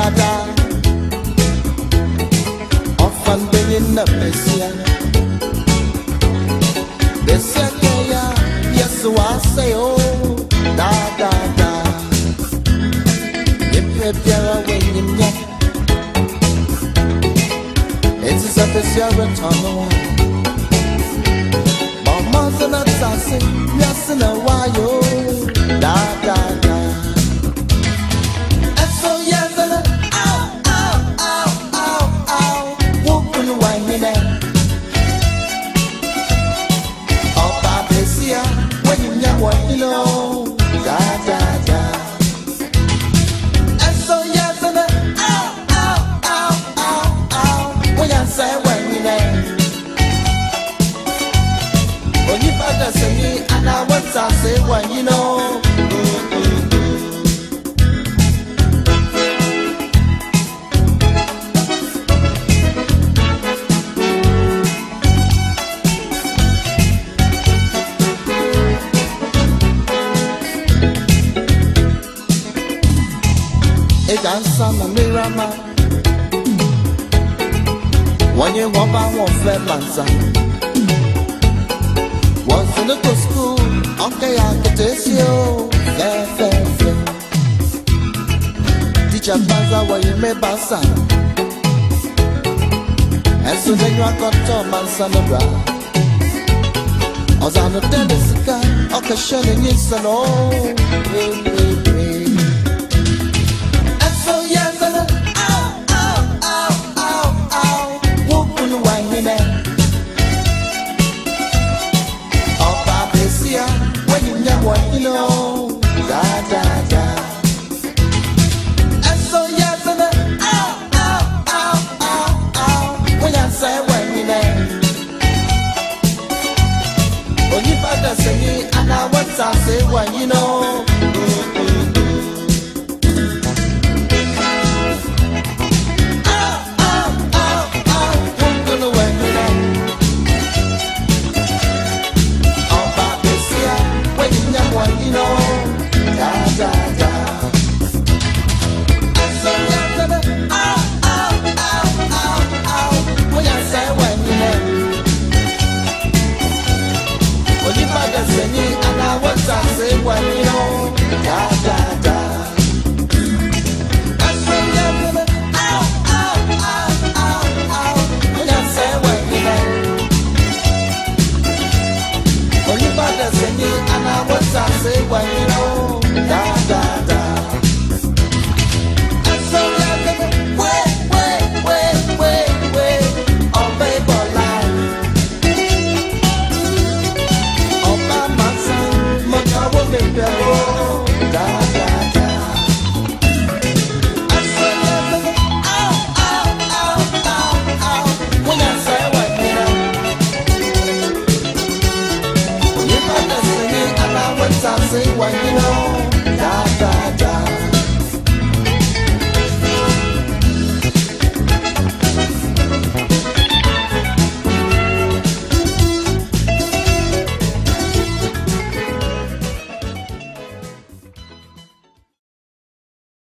da. Often being a Messiah. They say, yes, so I say, oh, da da da. You prepare when you get. It's a special return away. Mama's not sassy, yes, in a while, da da da. And so, yes, and ow, ow, ow, ow, ow, whooping away me there. Oh, Babesia, when you know what you know, da da da. And so, yes, and ow, ow, ow, ow, ow, when you say when you there. When you better say me, and I want to say when you know. It dance on the mirror man. When you walk by one flat man's once in the good school, okay, I could taste you. Fair, fair, fair. Teacher Banza, where you may pass on. And so then you are got to man son of bra. I was on the tennis car, okay, shining in salon.